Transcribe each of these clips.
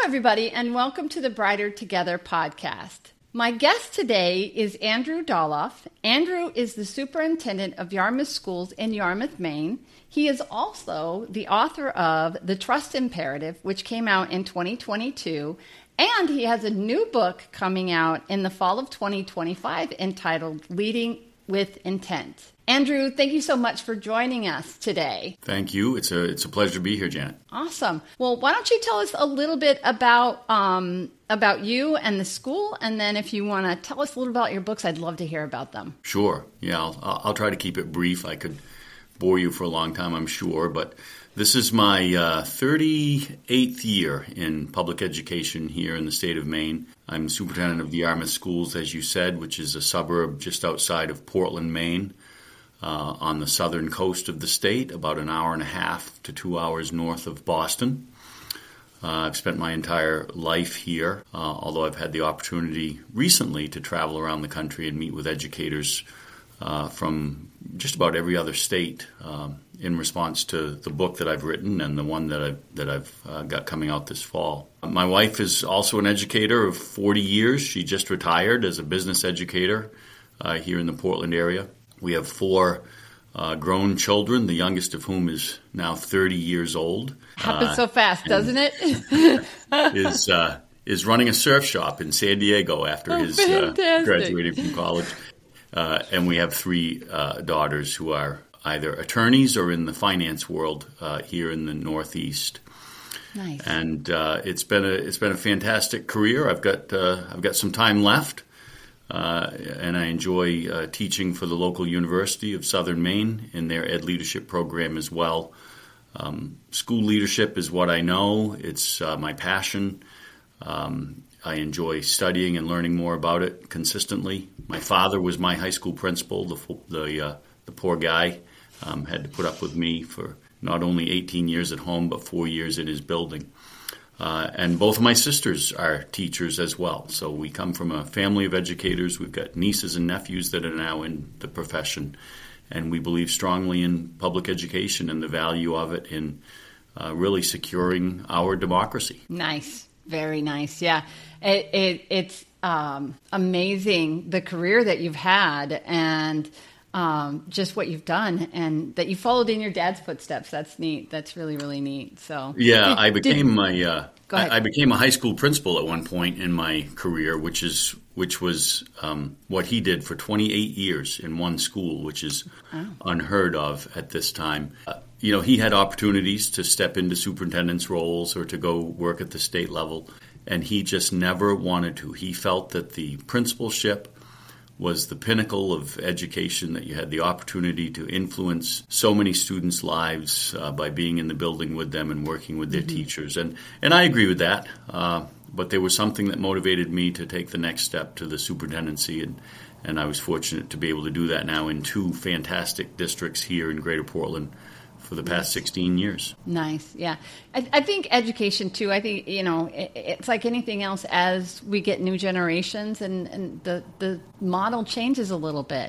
everybody, and welcome to the Brighter Together podcast. My guest today is Andrew Doloff. Andrew is the superintendent of Yarmouth Schools in Yarmouth, Maine. He is also the author of The Trust Imperative, which came out in 2022, and he has a new book coming out in the fall of 2025 entitled Leading with Intent. Andrew, thank you so much for joining us today. Thank you. It's a pleasure to be here, Janet. Awesome. Well, why don't you tell us a little bit about you and the school, and then if you want to tell us a little about your books, I'd love to hear about them. Sure. Yeah, I'll try to keep it brief. I could bore you for a long time, I'm sure, but this is my 38th year in public education here in the state of Maine. I'm superintendent of the Yarmouth Schools, as you said, which is a suburb just outside of Portland, Maine. On the southern coast of the state, about an hour and a half to 2 hours north of Boston. I've spent my entire life here, although I've had the opportunity recently to travel around the country and meet with educators from just about every other state in response to the book that I've written and the one that I've got coming out this fall. My wife is also an educator of 40 years. She just retired as a business educator here in the Portland area. We have 4 grown children, the youngest of whom is now 30 years old. Happens so fast, doesn't it? Is running a surf shop in San Diego after his graduating from college. And we have 3 daughters who are either attorneys or in the finance world here in the Northeast. Nice. And it's been a fantastic career. I've got some time left. And I enjoy teaching for the local University of Southern Maine in their Ed Leadership program as well. School leadership is what I know. It's my passion. I enjoy studying and learning more about it consistently. My father was my high school principal. The poor guy had to put up with me for not only 18 years at home, but 4 years in his building. And both of my sisters are teachers as well. So we come from a family of educators. We've got nieces and nephews that are now in the profession. And we believe strongly in public education and the value of it in really securing our democracy. Nice. Very nice. Yeah. It's amazing the career that you've had and just what you've done, and that you followed in your dad's footsteps. That's neat. That's really, really neat. So yeah, I became I became a high school principal at one point in my career, which was what he did for 28 years in one school, which is unheard of at this time. He had opportunities to step into superintendent's roles or to go work at the state level, and he just never wanted to. He felt that the principalship was the pinnacle of education, that you had the opportunity to influence so many students' lives by being in the building with them and working with their teachers. And I agree with that, but there was something that motivated me to take the next step to the superintendency, and I was fortunate to be able to do that now in 2 fantastic districts here in Greater Portland for the past 16 years. Nice, yeah. I think education, too, I think, it's like anything else. As we get new generations and the model changes a little bit,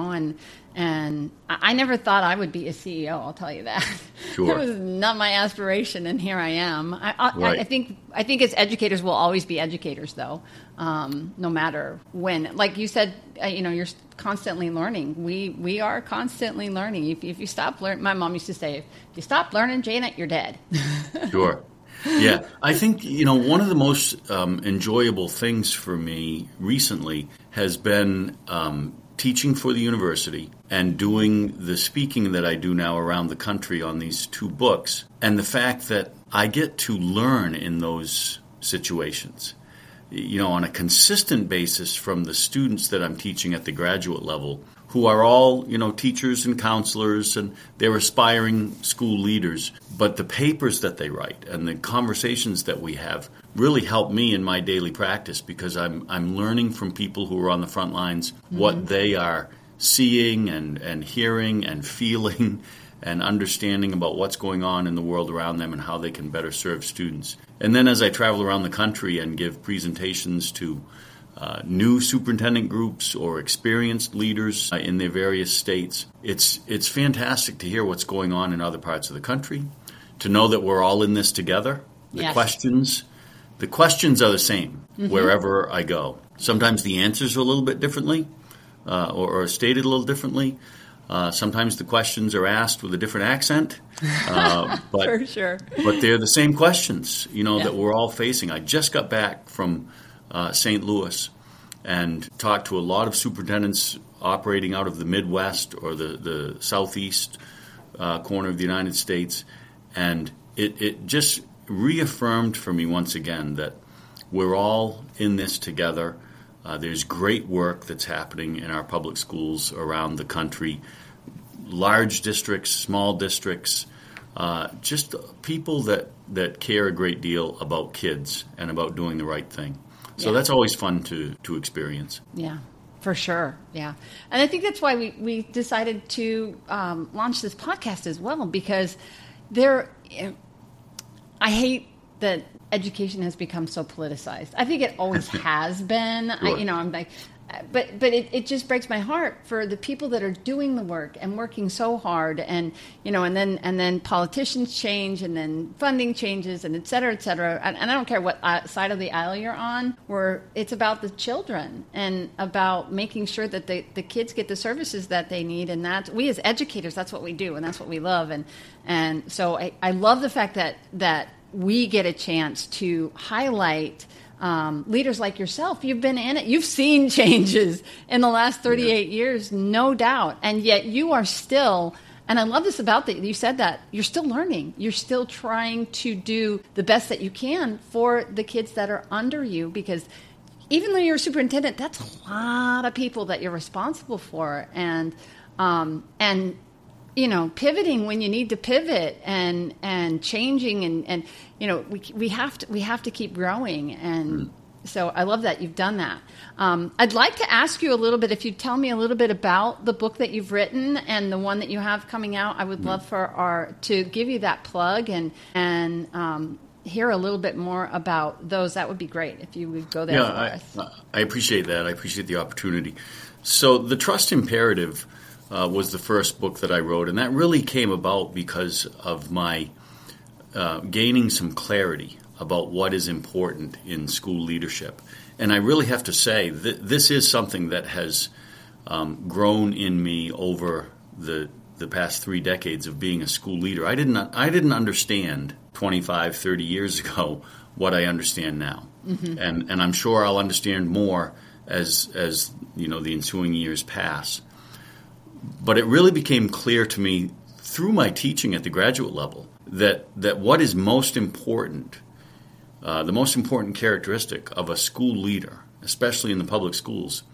and I never thought I would be a CEO, I'll tell you that. Sure. That was not my aspiration, and here I am. Right. I think as educators, we'll always be educators, though, no matter when. Like you said, you're constantly learning. We are constantly learning. If you stop learning, my mom used to say, if you stop learning, Janet, you're dead. Sure. Yeah. I think, one of the most enjoyable things for me recently has been teaching for the university and doing the speaking that I do now around the country on these 2 books, and the fact that I get to learn in those situations, on a consistent basis from the students that I'm teaching at the graduate level, who are all, teachers and counselors, and they're aspiring school leaders. But the papers that they write and the conversations that we have really help me in my daily practice, because I'm learning from people who are on the front lines what they are seeing and hearing and feeling and understanding about what's going on in the world around them and how they can better serve students. And then as I travel around the country and give presentations to new superintendent groups or experienced leaders in their various states, it's fantastic to hear what's going on in other parts of the country, to know that we're all in this together. The questions the questions are the same wherever I go. Sometimes the answers are a little bit differently or stated a little differently. Sometimes the questions are asked with a different accent. But, For sure. But they're the same questions, that we're all facing. I just got back from St. Louis and talked to a lot of superintendents operating out of the Midwest or the Southeast corner of the United States. And it just reaffirmed for me once again that we're all in this together. There's great work that's happening in our public schools around the country, large districts, small districts, just people that care a great deal about kids and about doing the right thing. So that's always fun to experience. Yeah, for sure. Yeah. And I think that's why we decided to launch this podcast as well, because I hate that education has become so politicized. I think it always has been. Sure. I'm like, but it just breaks my heart for the people that are doing the work and working so hard, and and then politicians change, and then funding changes, and et cetera, et cetera. And I don't care what side of the aisle you're on, where it's about the children and about making sure that the kids get the services that they need, and that we as educators, that's what we do, and that's what we love, and so I love the fact that we get a chance to highlight leaders like yourself. You've been in it. You've seen changes in the last 38 years, no doubt. And yet you are still, and I love this about that. You said that you're still learning. You're still trying to do the best that you can for the kids that are under you, because even though you're a superintendent, that's a lot of people that you're responsible for. And pivoting when you need to pivot, and changing, and we have to keep growing. And so I love that you've done that. I'd like to ask you a little bit, if you'd tell me a little bit about the book that you've written and the one that you have coming out. I would love to give you that plug and hear a little bit more about those. That would be great if you would go there for us. I appreciate that. I appreciate the opportunity. So The Trust Imperative was the first book that I wrote, and that really came about because of my gaining some clarity about what is important in school leadership. And I really have to say that this is something that has grown in me over the past 3 decades of being a school leader. I didn't understand 25, 30 years ago what I understand now. Mm-hmm. And I'm sure I'll understand more as the ensuing years pass. But it really became clear to me through my teaching at the graduate level that what is most important, the most important characteristic of a school leader, especially in the public schools,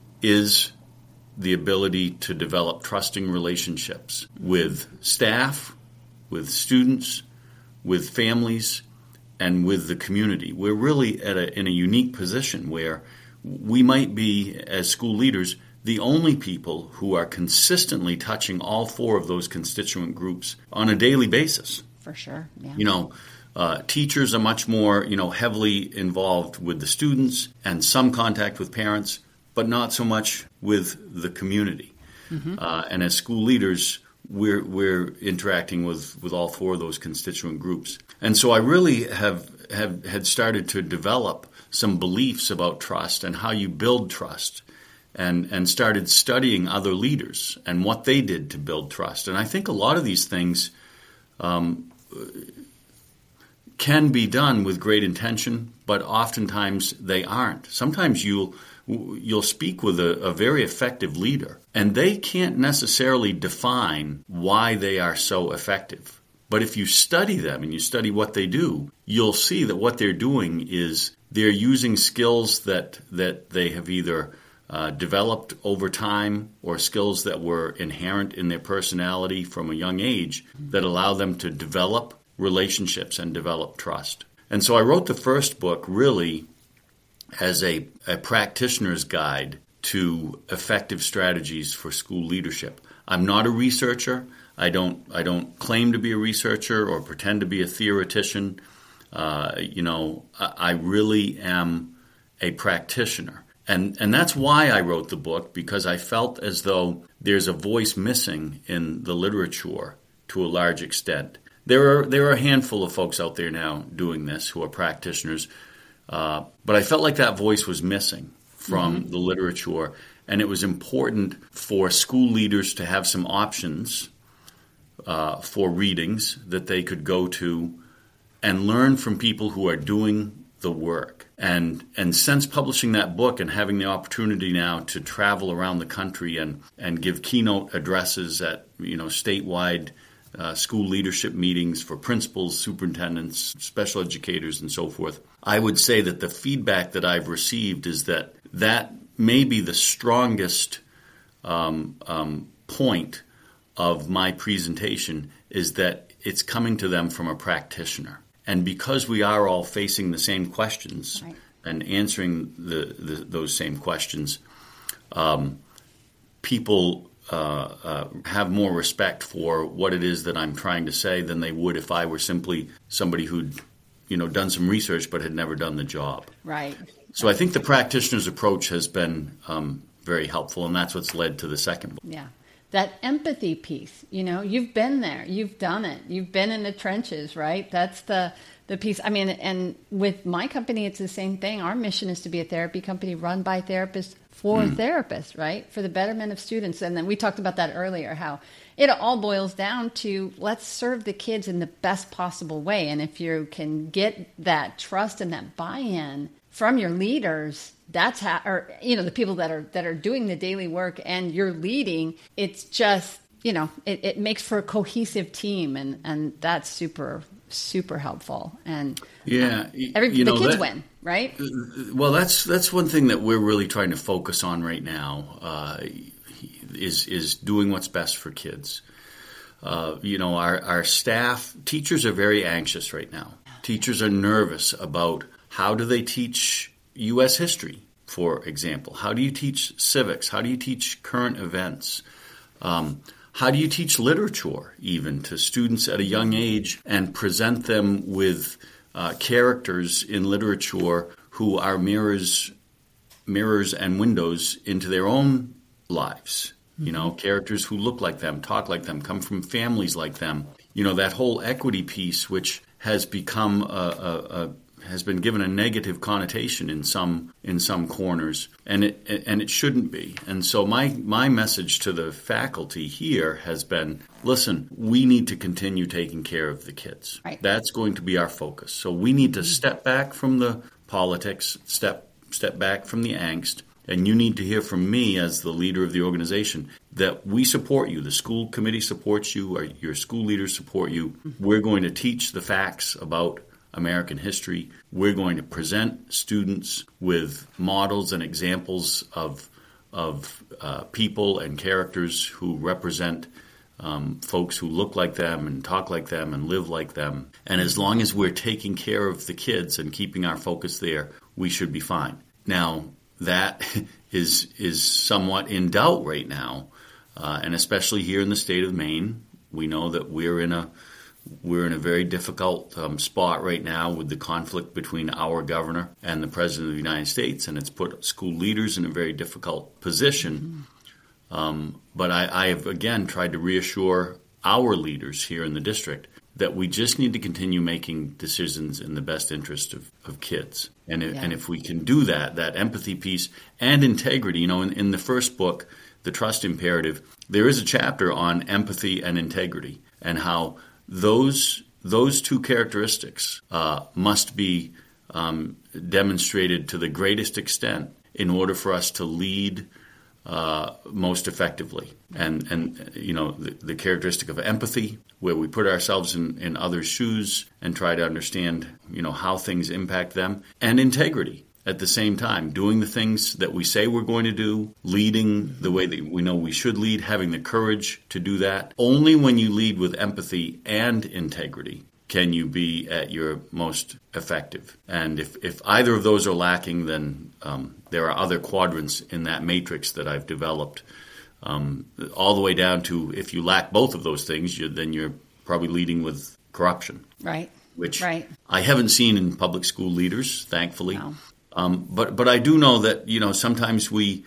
is the ability to develop trusting relationships with staff, with students, with families, and with the community. We're really in a unique position where we might be, as school leaders, the only people who are consistently touching all 4 of those constituent groups on a daily basis. For sure, yeah. Teachers are much more, heavily involved with the students and some contact with parents, but not so much with the community. Mm-hmm. And as school leaders, we're interacting with all 4 of those constituent groups. And so I really had started to develop some beliefs about trust and how you build trust. And started studying other leaders and what they did to build trust. And I think a lot of these things can be done with great intention, but oftentimes they aren't. Sometimes you'll speak with a very effective leader, and they can't necessarily define why they are so effective. But if you study them and you study what they do, you'll see that what they're doing is they're using skills that they have either developed over time or skills that were inherent in their personality from a young age that allow them to develop relationships and develop trust. And so I wrote the first book really as a practitioner's guide to effective strategies for school leadership. I'm not a researcher. I don't claim to be a researcher or pretend to be a theoretician. I really am a practitioner. And that's why I wrote the book, because I felt as though there's a voice missing in the literature to a large extent. There are a handful of folks out there now doing this who are practitioners, But I felt like that voice was missing from the literature, and it was important for school leaders to have some options for readings that they could go to and learn from people who are doing the work. And since publishing that book and having the opportunity now to travel around the country and give keynote addresses at statewide school leadership meetings for principals, superintendents, special educators, and so forth, I would say that the feedback that I've received is that may be the strongest point of my presentation, is that it's coming to them from a practitioner. And because we are all facing the same questions and answering those same questions, people have more respect for what it is that I'm trying to say than they would if I were simply somebody who'd done some research but had never done the job. Right. So I think the practitioner's approach has been very helpful, and that's what's led to the second book. Yeah. That empathy piece, you've been there, you've done it, you've been in the trenches, right? That's the piece. I mean, and with my company, it's the same thing. Our mission is to be a therapy company run by therapists for therapists, right? For the betterment of students. And then we talked about that earlier, how it all boils down to let's serve the kids in the best possible way. And if you can get that trust and that buy-in from your leaders, that's how, or the people that are doing the daily work, and you're leading, it's just it makes for a cohesive team, and that's super helpful. And the kids win, right? Well, that's one thing that we're really trying to focus on right now, is doing what's best for kids. Our staff, teachers are very anxious right now. Teachers are nervous about how do they teach U.S. history, for example? How do you teach civics? How do you teach current events? How do you teach literature even to students at a young age and present them with characters in literature who are mirrors and windows into their own lives? Characters who look like them, talk like them, come from families like them. That whole equity piece, which has become has been given a negative connotation in some corners, and it shouldn't be. And so my message to the faculty here has been, listen, we need to continue taking care of the kids. Right. That's going to be our focus. So we need to step back from the politics, step back from the angst, and you need to hear from me as the leader of the organization that we support you. The school committee supports you, or your school leaders support you. We're going to teach the facts about American history. We're going to present students with models and examples of people and characters who represent folks who look like them and talk like them and live like them. And as long as we're taking care of the kids and keeping our focus there, we should be fine. Now, that is somewhat in doubt right now, and especially here in the state of Maine. We know that we're in a very difficult spot right now with the conflict between our governor and the President of the United States, and it's put school leaders in a very difficult position. But I have, again, tried to reassure our leaders here in the district that we just need to continue making decisions in the best interest of kids. And if we can do that empathy piece and integrity, in the first book, The Trust Imperative, there is a chapter on empathy and integrity and how those two characteristics must be demonstrated to the greatest extent in order for us to lead most effectively. And the characteristic of empathy, where we put ourselves in others' shoes and try to understand how things impact them, and integrity at the same time, doing the things that we say we're going to do, leading the way that we know we should lead, having the courage to do that. Only when you lead with empathy and integrity can you be at your most effective. And if either of those are lacking, then there are other quadrants in that matrix that I've developed, all the way down to if you lack both of those things, then you're probably leading with corruption. Right. Which I haven't seen in public school leaders, thankfully. No. But I do know that sometimes we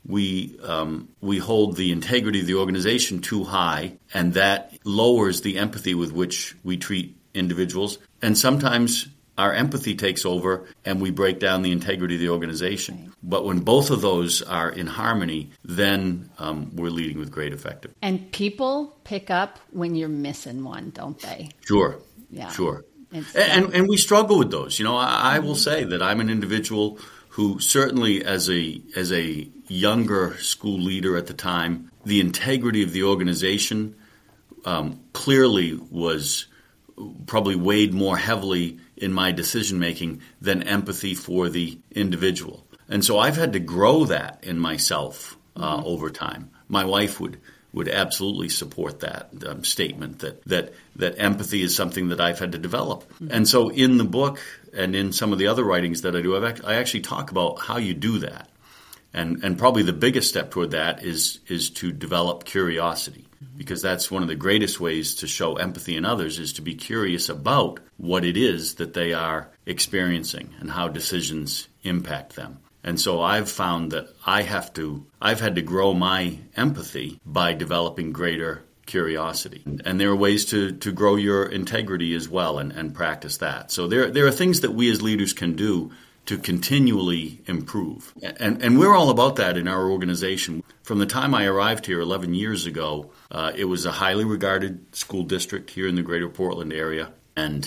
hold the integrity of the organization too high, and that lowers the empathy with which we treat individuals. And sometimes our empathy takes over and we break down the integrity of the organization. Right. But when both of those are in harmony, then we're leading with great effectiveness. And people pick up when you're missing one, don't they? Sure. Yeah. Sure. And we struggle with those. I will say that I'm an individual who certainly as a younger school leader at the time, the integrity of the organization clearly was probably weighed more heavily in my decision-making than empathy for the individual. And so I've had to grow that in myself over time. My wife would absolutely support that statement that empathy is something that I've had to develop. Mm-hmm. And so in the book and in some of the other writings that I do, I actually talk about how you do that. And probably the biggest step toward that is to develop curiosity, because that's one of the greatest ways to show empathy in others, is to be curious about what it is that they are experiencing and how decisions impact them. And so I've found that I've had to grow my empathy by developing greater curiosity. And there are ways to grow your integrity as well and practice that. So there are things that we as leaders can do to continually improve. And we're all about that in our organization. From the time I arrived here 11 years ago, it was a highly regarded school district here in the greater Portland area. And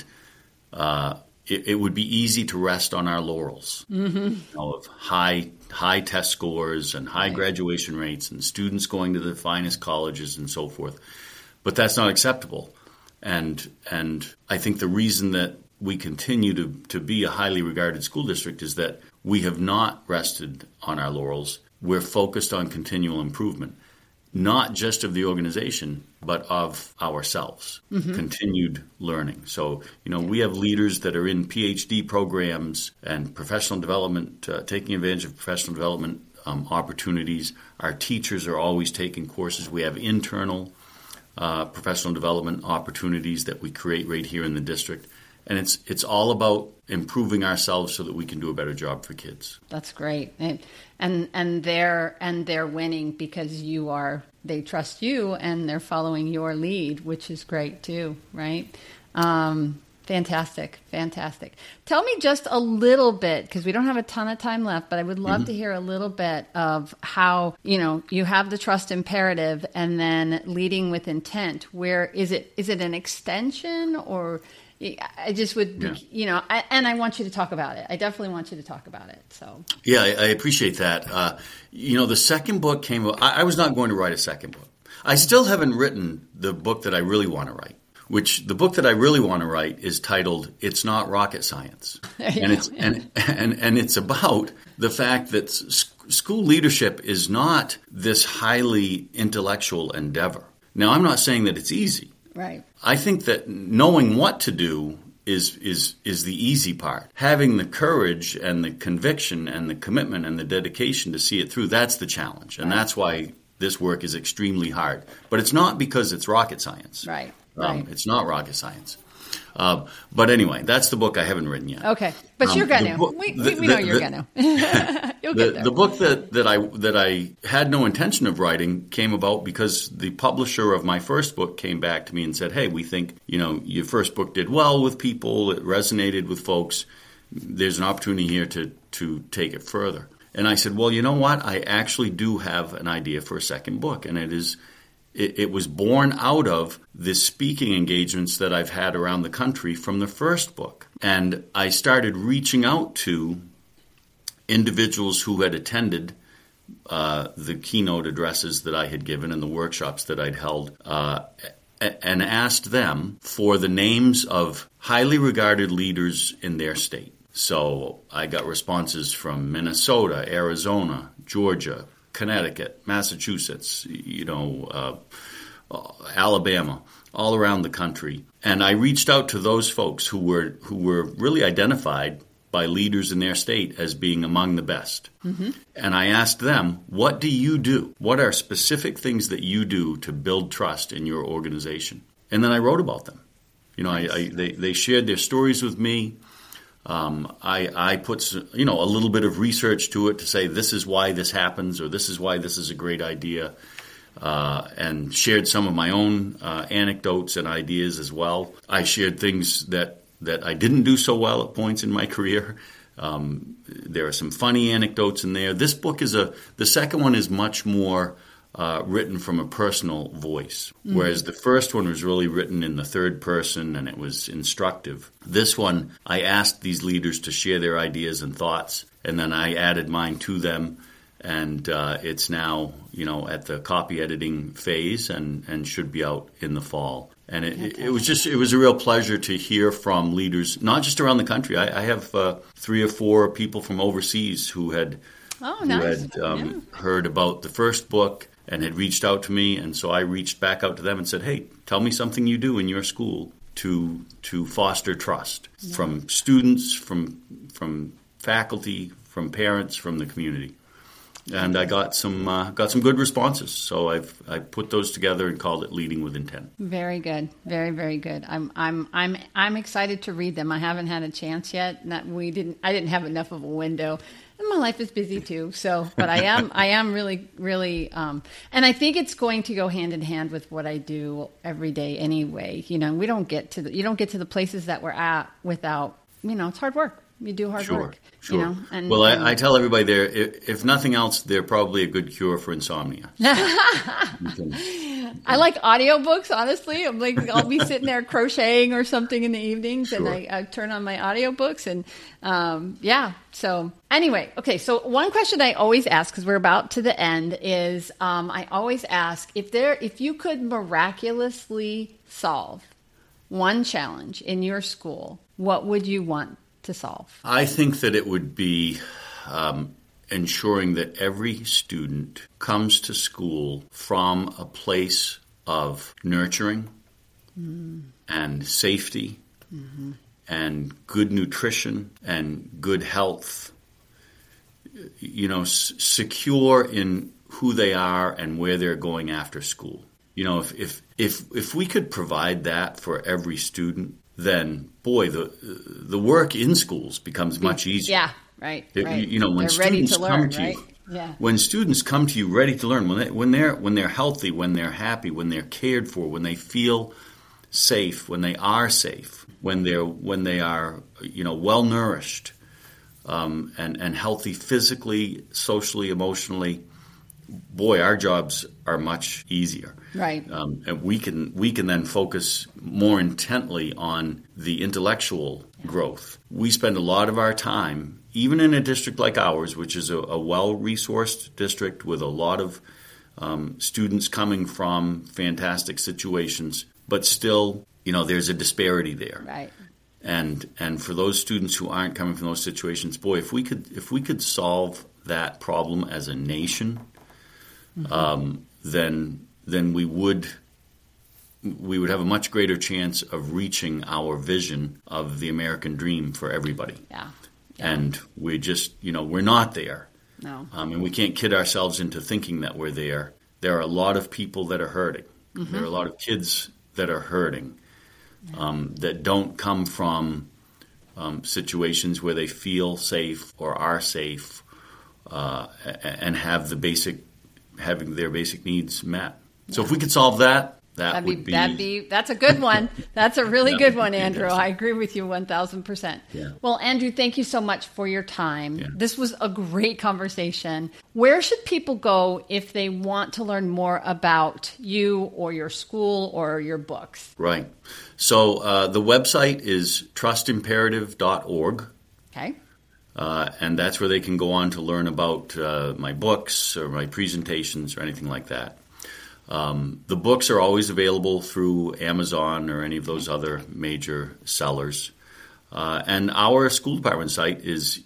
it would be easy to rest on our laurels of high test scores and high graduation rates and students going to the finest colleges and so forth. But that's not acceptable. And I think the reason that we continue to be a highly regarded school district is that we have not rested on our laurels. We're focused on continual improvement, not just of the organization, but of ourselves, continued learning. So, we have leaders that are in PhD programs and professional development, taking advantage of professional development opportunities. Our teachers are always taking courses. We have internal professional development opportunities that we create right here in the district. And it's all about improving ourselves so that we can do a better job for kids. That's great, and they're winning because they trust you and they're following your lead, which is great too, right? Fantastic. Tell me just a little bit, because we don't have a ton of time left, but I would love to hear a little bit of how you have the trust imperative and then leading with intent. Where is it? Is it an extension or? I just would, and I want you to talk about it. I definitely want you to talk about it. So yeah, I appreciate that. The second book came. I was not going to write a second book. I still haven't written the book that I really want to write. The book that I really want to write is titled "It's Not Rocket Science," and it's about the fact that school leadership is not this highly intellectual endeavor. Now, I'm not saying that it's easy. Right. I think that knowing what to do is the easy part. Having the courage and the conviction and the commitment and the dedication to see it through, that's the challenge. And that's why this work is extremely hard. But it's not because it's rocket science. Right. It's not rocket science. But anyway, that's the book I haven't written yet. Okay, but you're going to. We know you're going to. You'll get there. The book that I had no intention of writing came about because the publisher of my first book came back to me and said, "Hey, we think your first book did well with people. It resonated with folks. There's an opportunity here to take it further." And I said, "Well, you know what? I actually do have an idea for a second book, and it was born out of the speaking engagements that I've had around the country from the first book. And I started reaching out to individuals who had attended the keynote addresses that I had given and the workshops that I'd held, and asked them for the names of highly regarded leaders in their state. So I got responses from Minnesota, Arizona, Georgia, Connecticut, Massachusetts, Alabama, all around the country. And I reached out to those folks who were really identified by leaders in their state as being among the best. Mm-hmm. And I asked them, what do you do? What are specific things that you do to build trust in your organization? And then I wrote about them. They shared their stories with me. I put a little bit of research to it to say this is why this happens or this is why this is a great idea, and shared some of my own anecdotes and ideas as well. I shared things that that I didn't do so well at points in my career. There are some funny anecdotes in there. This book the second one is much more written from a personal voice, whereas the first one was really written in the third person and it was instructive. This one, I asked these leaders to share their ideas and thoughts, and then I added mine to them, and it's now, at the copy editing phase and should be out in the fall. And it was a real pleasure to hear from leaders, not just around the country. I have 3 or 4 people from overseas who had heard about the first book and had reached out to me, and so I reached back out to them and said, hey, tell me something you do in your school to foster trust from students, from faculty, from parents, from the community. And I got some good responses, so I put those together and called it Leading with Intent. Very good, very, very good. I'm excited to read them. I haven't had a chance yet. I didn't have enough of a window, and my life is busy too. So, but I am really, really, and I think it's going to go hand in hand with what I do every day anyway. You don't get to the places that we're at without, it's hard work. You do hard work. Sure. I tell everybody there, if nothing else, they're probably a good cure for insomnia. So I like audiobooks, honestly. I'll be sitting there crocheting or something in the evenings, and I turn on my audiobooks, and So anyway, okay. So one question I always ask, because we're about to the end, is I always ask if you could miraculously solve one challenge in your school, what would you want to solve? I think that it would be ensuring that every student comes to school from a place of nurturing and safety and good nutrition and good health, secure in who they are and where they're going after school. If we could provide that for every student, then boy, the work in schools becomes much easier. Yeah, right. When they're students ready to learn, come to right? you, Yeah. when students come to you ready to learn, when they're healthy, when they're happy, when they're cared for, when they feel safe, when they are safe, when they are well nourished and healthy physically, socially, emotionally, boy, our jobs are much easier. Right. And we can then focus more intently on the intellectual growth. We spend a lot of our time, even in a district like ours, which is a well-resourced district with a lot of students coming from fantastic situations, but still, there's a disparity there. Right. And for those students who aren't coming from those situations, boy, if we could solve that problem as a nation, then we would have a much greater chance of reaching our vision of the American dream for everybody. Yeah. And we're just, we're not there. No. And we can't kid ourselves into thinking that we're there. There are a lot of people that are hurting. There are a lot of kids that are hurting that don't come from situations where they feel safe or are safe and have having their basic needs met. So if we could solve that, that's a good one. That's a really good one, be Andrew. fantastic. I agree with you 1,000%. Yeah. Well, Andrew, thank you so much for your time. Yeah. This was a great conversation. Where should people go if they want to learn more about you or your school or your books? Right. So the website is trustimperative.org. Okay. And that's where they can go on to learn about my books or my presentations or anything like that. The books are always available through Amazon or any of those other major sellers. And our school department site is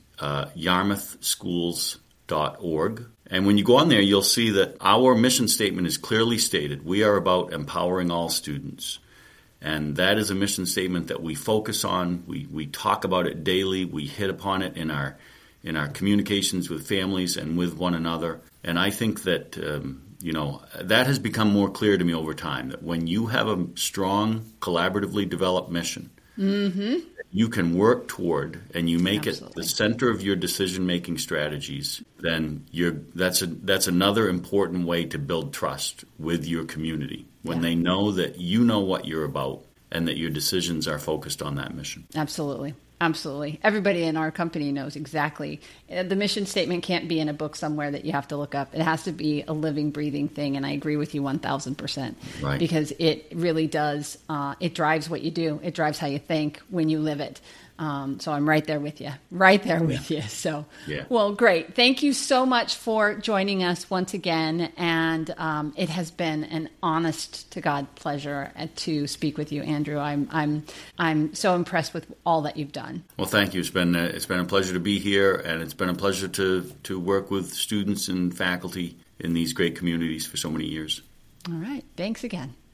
yarmouthschools.org. And when you go on there, you'll see that our mission statement is clearly stated. We are about empowering all students. And that is a mission statement that we focus on. We talk about it daily. We hit upon it in our communications with families and with one another. And I think that that has become more clear to me over time, that when you have a strong, collaboratively developed mission, you can work toward and you make it the center of your decision-making strategies, then that's another important way to build trust with your community. When they know that you know what you're about and that your decisions are focused on that mission. Absolutely. Absolutely. Everybody in our company knows exactly. The mission statement can't be in a book somewhere that you have to look up. It has to be a living, breathing thing. And I agree with you 1,000%. Right. Because it really does. It drives what you do. It drives how you think when you live it. So I'm right there with you. Right there with you. So, Well, great. Thank you so much for joining us once again. And it has been an honest to God pleasure to speak with you, Andrew. I'm so impressed with all that you've done. Well, thank you. It's been a pleasure to be here, and it's been a pleasure to work with students and faculty in these great communities for so many years. All right. Thanks again.